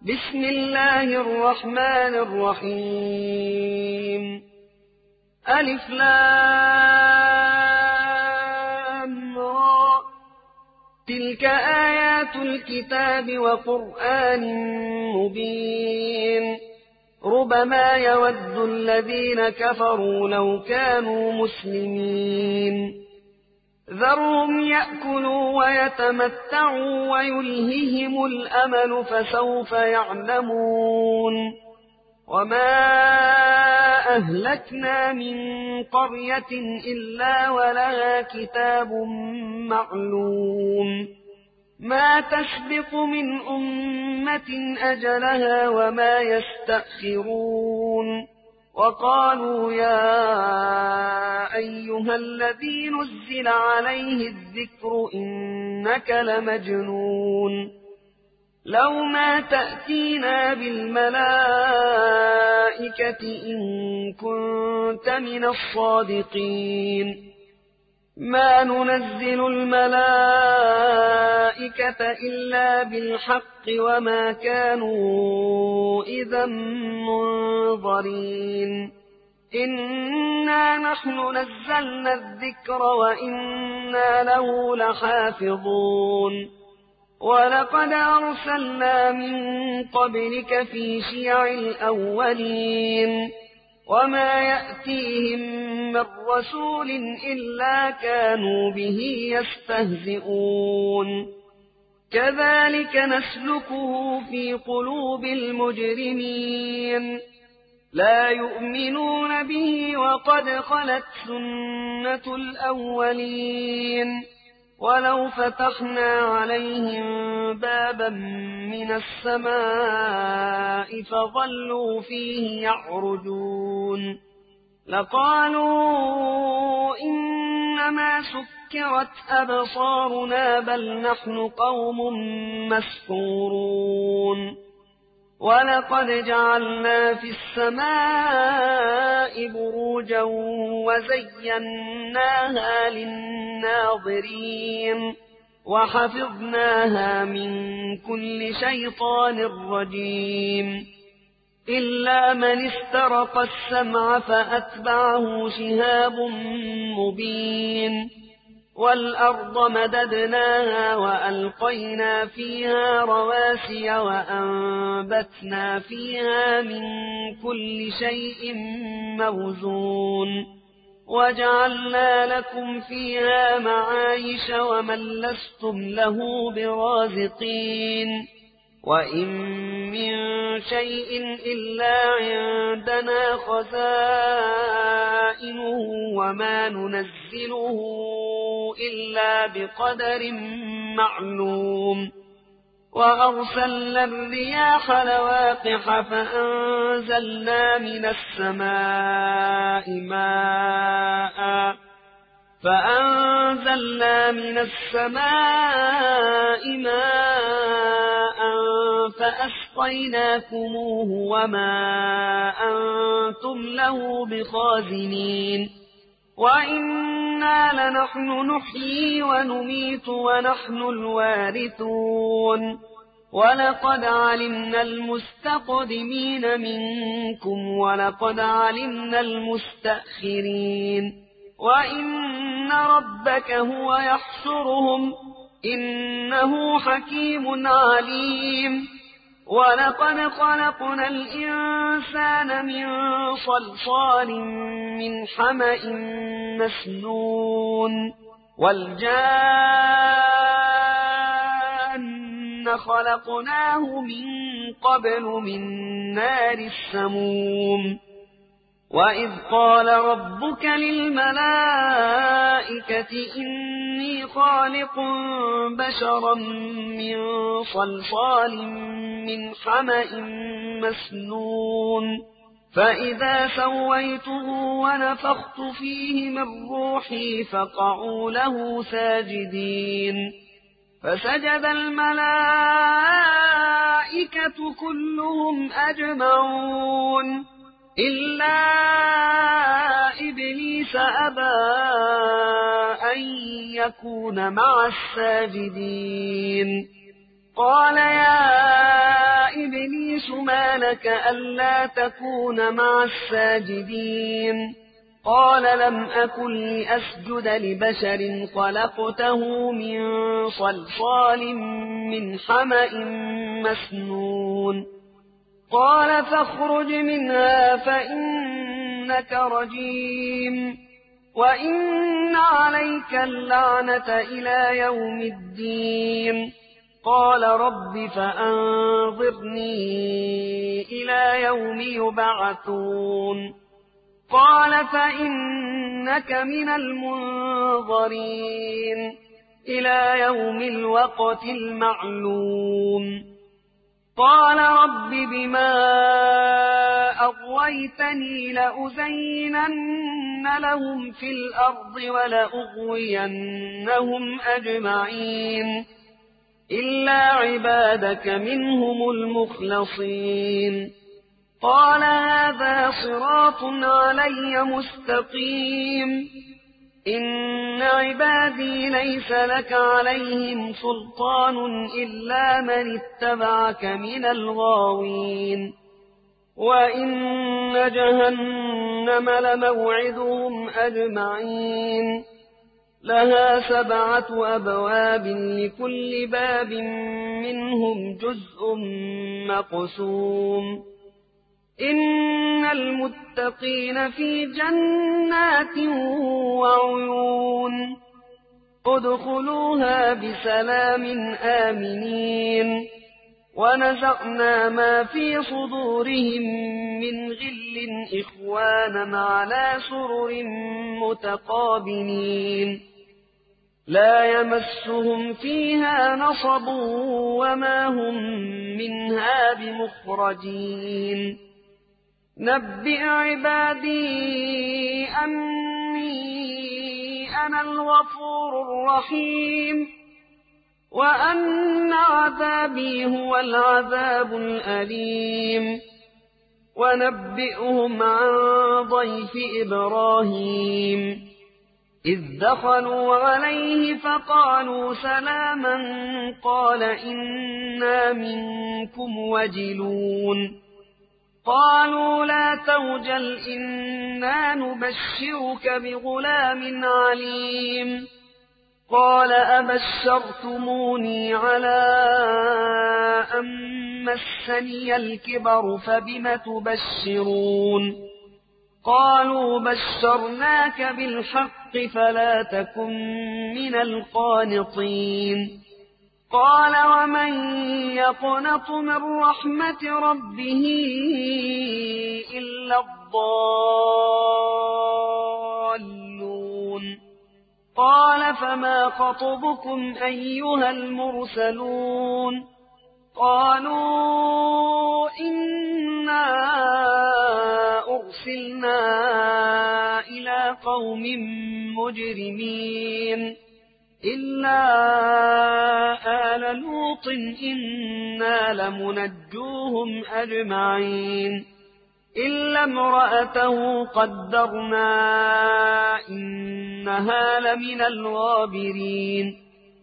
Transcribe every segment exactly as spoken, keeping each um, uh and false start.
بسم الله الرحمن الرحيم. ألف لام را، تلك آيات الكتاب وقرآن مبين. ربما يود الذين كفروا لو كانوا مسلمين. ذرهم يأكلوا ويتمتعوا ويلههم الأمل فسوف يعلمون. وما أهلكنا من قرية إلا ولها كتاب معلوم، ما تسبق من أمة أجلها وما يستأخرون. وقالوا يا أيها الذي نزل عليه الذكر إنك لمجنون، لو ما تأتينا بالملائكة إن كنت من الصادقين. ما ننزل الملائكة إلا بالحق وما كانوا إذا منظرين. إنا نحن نزلنا الذكر وإنا له لحافظون. ولقد أرسلنا من قبلك في شيع الأولين، وما يأتيهم من رسول إلا كانوا به يستهزئون. كذلك نسلكه في قلوب المجرمين، لا يؤمنون به وقد خلت سنة الأولين. ولو فتحنا عليهم بابا من السماء فظلوا فيه يعرجون لقالوا إنما سكرت أبصارنا بل نحن قوم مسحورون. ولقد جعلنا في السماء بروجا وزيناها للناظرين وحفظناها من كل شيطان رجيم. إلا من استرق السمع فأتبعه شهاب مبين. والأرض مددناها وألقينا فيها رواسي وأنبتنا فيها من كل شيء موزون. وجعلنا لكم فيها معايش ومن لستم له برازقين. وإن من شيء إلا عندنا خزائنه وما ننزله إلا بقدر معلوم. وأرسلنا الرياح لواقح فأنزلنا من السماء ماء فأنزلنا من السماء ماء فأسقيناكموه وما أنتم له بخازنين. وإنا لنحن نحيي ونميت ونحن الوارثون. ولقد علمنا المستقدمين منكم ولقد علمنا المستأخرين. وإن ربك هو يحشرهم إنه حكيم عليم. ولقد خلقنا الإنسان من صلصال من حمأ مسنون. والجان خلقناه من قبل من نار السموم. وإذ قال ربك للملائكة إني خالق بشرا من صلصال من حمأ مسنون. فإذا سويته ونفخت فيه من روحي فقعوا له ساجدين. فسجد الملائكة كلهم أجمعون إلا إبليس أبى أن يكون مع الساجدين. قال يا إبليس ما لك ألا تكون مع الساجدين قال لم أكن لأسجد لبشر خلقته من صلصال من حمأ مسنون قال فاخرج منها فإنك رجيم وإن عليك اللعنة إلى يوم الدين قال رب فأنظرني إلى يوم يبعثون قال فإنك من المنظرين إلى يوم الوقت المعلوم قال رب بما أغويتني لأزينن لهم في الأرض ولأغوينهم أجمعين إلا عبادك منهم المخلصين قال هذا صراط علي مستقيم إن عبادي ليس لك عليهم سلطان إلا من اتبعك من الغاوين وإن جهنم لموعدهم أجمعين لها سبعة أبواب لكل باب منهم جزء مقسوم إن المتقين في جنات وعيون ادخلوها بسلام آمنين ونزعنا ما في صدورهم من غل إخوانا على سرر متقابلين لا يمسهم فيها نصب وما هم منها بمخرجين نبئ عبادي أني أنا الغفور الرحيم وأن عذابي هو العذاب الأليم ونبئهم عن ضيف إبراهيم إذ دخلوا عليه فقالوا سلاما قال إنا منكم وجلون قالوا لا توجل إنا نبشرك بغلام عليم قال أبشرتموني على أن مسني الكبر فبم تبشرون قالوا بشرناك بالحق فلا تكن من القانطين قال ومن يقنط من رحمة ربه إلا الضالون قال فما خطبكم أيها المرسلون قالوا إنا أرسلنا إلى قوم مجرمين إلا آل لوط إنا لمنجوهم أجمعين إلا امرأته قدرنا إنها لمن الغابرين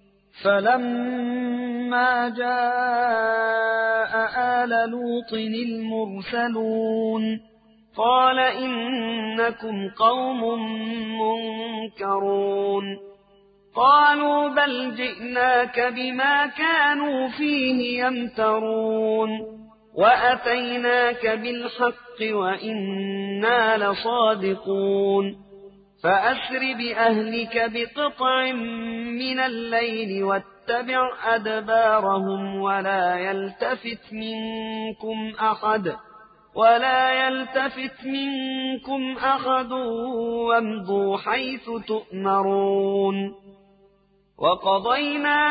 فلما جاء آل لوط المرسلون قال إنكم قوم منكرون قالوا بل جئناك بما كانوا فيه يمترون وأتيناك بالحق وإنا لصادقون فأسر بأهلك بقطع من الليل واتبع أدبارهم ولا يلتفت منكم أحد ولا يلتفت منكم أحد وامضوا حيث تؤمرون وقضينا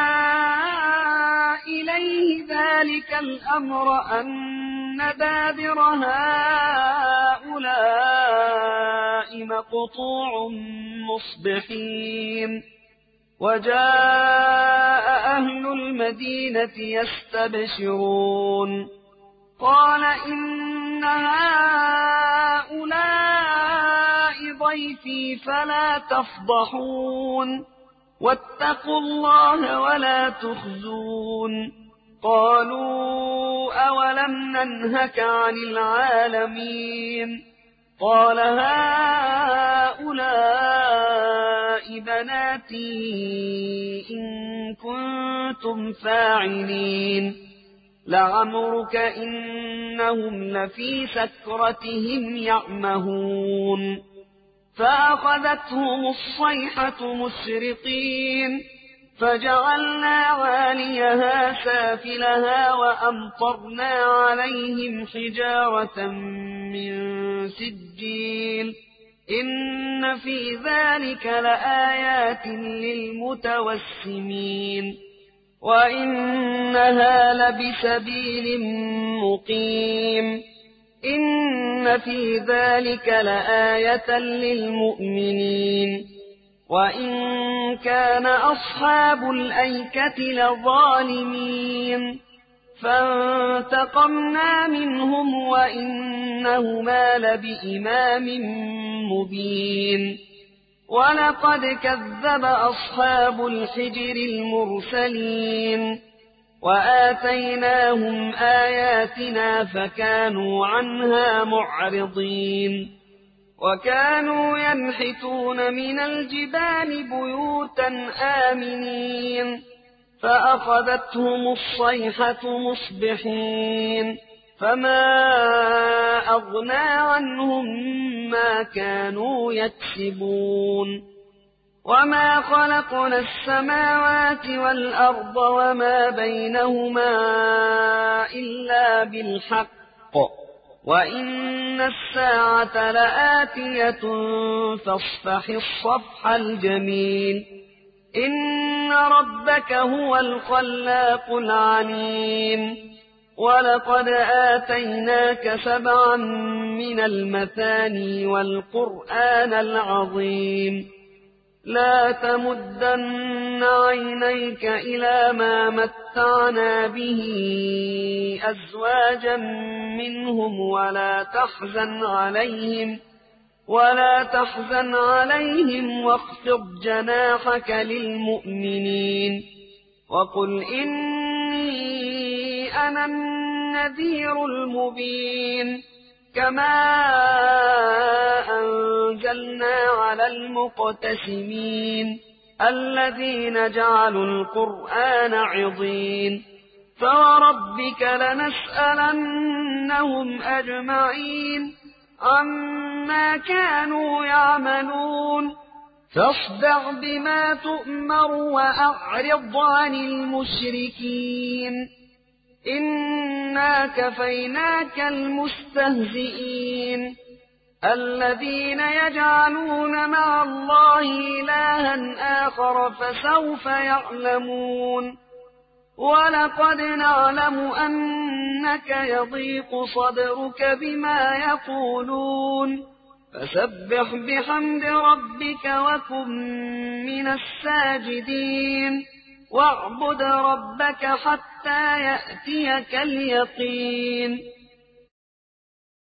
إليه ذلك الأمر أن دابر هؤلاء مقطوع مصبحين وجاء أهل المدينة يستبشرون قال إن هؤلاء ضيفي فلا تفضحون واتقوا الله ولا تخزون قالوا أولم ننهك عن العالمين قال هؤلاء بناتي إن كنتم فاعلين لعمرك إنهم لفي سكرتهم يعمهون فأخذتهم الصيحة مشرقين فجعلنا عاليها سافلها وأمطرنا عليهم حجارة من سجيل إن في ذلك لآيات للمتوسمين وإنها لبسبيل مقيم إن في ذلك لآية للمؤمنين وإن كان أصحاب الأيكة لظالمين فانتقمنا منهم وإنهما لبإمام مبين ولقد كذب أصحاب الحجر المرسلين وآتيناهم آياتنا فكانوا عنها معرضين وكانوا ينحتون من الجبال بيوتا آمنين فأخذتهم الصيحة مصبحين فما أغنى عنهم ما كانوا يكسبون وما خلقنا السماوات والأرض وما بينهما إلا بالحق وإن الساعة لآتية فاصفح الصفح الجميل إن ربك هو الخلاق العليم ولقد آتيناك سبعا من المثاني والقرآن العظيم لا تمدن عينيك إلى ما متعنا به أزواجا منهم ولا تحزن عليهم ولا تحزن عليهم واخفض جناحك للمؤمنين وقل إني أنا النذير المبين كما أنزلنا على المقتسمين الذين جعلوا القرآن عضين فوربك لنسألنهم أجمعين عما كانوا يعملون فاصدع بما تؤمر وأعرض عن المشركين إنا كفيناك المستهزئين الذين يجعلون مع الله إلها آخر فسوف يعلمون ولقد نعلم أنك يضيق صدرك بما يقولون فسبح بحمد ربك وكن من الساجدين واعبد ربك حتى يأتيك اليقين